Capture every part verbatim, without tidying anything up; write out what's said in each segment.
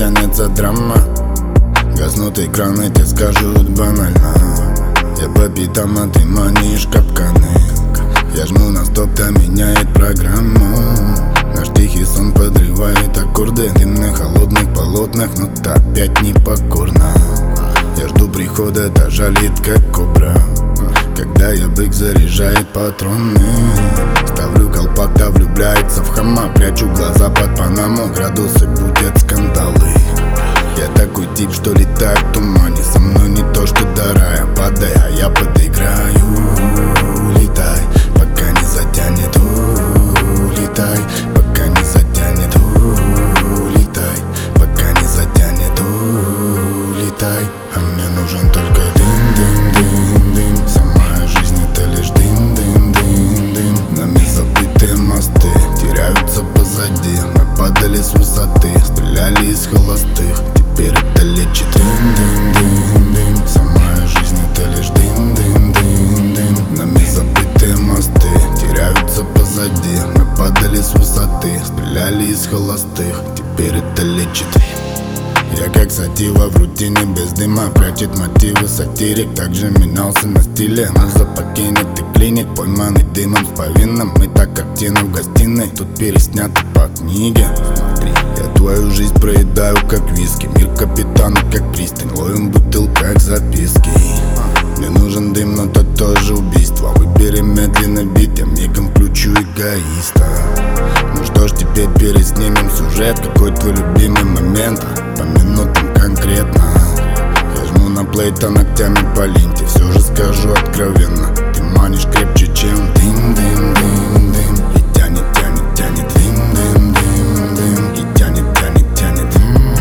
тянется драма. Гаснут экраны, те скажут банально. Я по пятам, а ты манишь капканы. Я жму на стоп, та меняет программу. Наш тихий сон подрывает аккорды. Дым на холодных полотнах, но та опять непокорна. Я жду прихода, та жалит как кобра. Когда я бык, заряжает патроны. Ставлю колпак, та влюбляется в хама. Прячу глаза под панаму, градусы будят скандалы. Я такой тип, что летает в тумане. Со мной не то, что до рая. Падай, а я подыграю. Улетай, пока не затянет. Улетай, пока не затянет. Улетай, пока не затянет. Улетай, а мне нужен только дым, дым, дым, дым. Сама жизнь это лишь дым, дым, дым, дым. Нами забытые мосты теряются позади. Мы падали с высоты, стреляли из холостых. Теперь это лечит. Дым, дым, дым, дым. Сама жизнь это лишь дым, дым, дым, дым. Нами забытые мосты теряются позади. Мы падали с высоты, стреляли из холостых. Теперь это лечит. Я как сатива в рутине без дыма. Прячет мотивы сатирик, также менялся на стиле. Муза покинет и клинит, пойманный дымом с повинным. Мы так картины в гостиной, тут пересняты по книге. Смотри, я твою жизнь проедаю как виски. Мир капитана как пристань, ловим бутылку как записки. Мне нужен дым, но то тоже убийство. Выбери медленно бит, я мигом включу эгоиста. Ну что ж, теперь переснимем сюжет. Какой твой любимый момент? По минутам конкретно. Я жму на плей, то ногтями по ленте. Все же скажу откровенно, ты манишь крепче, чем дым, дым, дым, дым. И тянет, тянет, тянет дым, дым, дым, дым. И тянет, тянет, тянет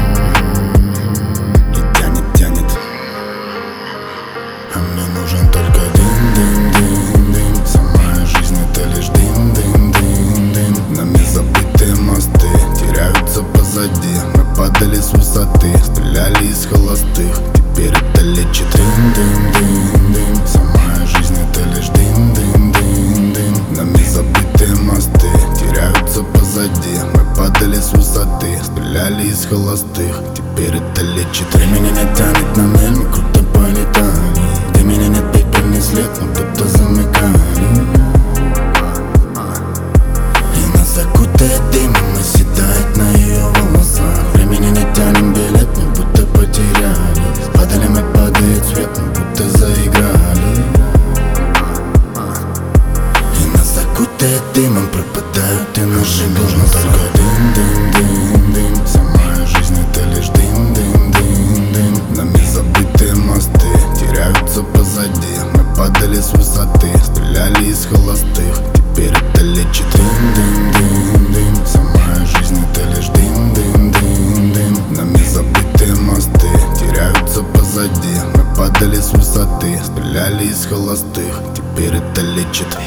и тянет, тянет. А мне нужен только дым, дым, дым, дым. Сама жизнь это лишь дым, дым, дым, дым. Нами забытые мосты теряются позади. Мы падали с высоты, стреляли из холостых. Теперь это лечит. Дым, дым, дым, дым. Сама жизнь это лишь дым, дым, дым, дым. Нами забытые мосты теряются позади. Мы падали с высоты, стреляли из холостых. Теперь это лечит. Времени не тянет на мель, мы круто полетали. Где меня нет, пепель не след, но кто-то замыкали. И нас окутает дым, и наседает на ее волосах. Времени не тянем билет, мы будто потеряли. Падали, мы падает свет, мы будто заиграли. И нас окутает дымом, пропадают и наши нужно только дым, дым, дым, дым. Сама жизнь это лишь дым, дым, дым, дым. Нами забытые мосты теряются позади. Мы падали с высоты, стреляли из холостых. Теперь это лечит. Дым, дым, дым, дым. Сама жизнь это лишь дым, дым, дым, дым. Нами забытые мосты теряются позади. Мы падали с высоты, стреляли из холостых. Теперь это лечит.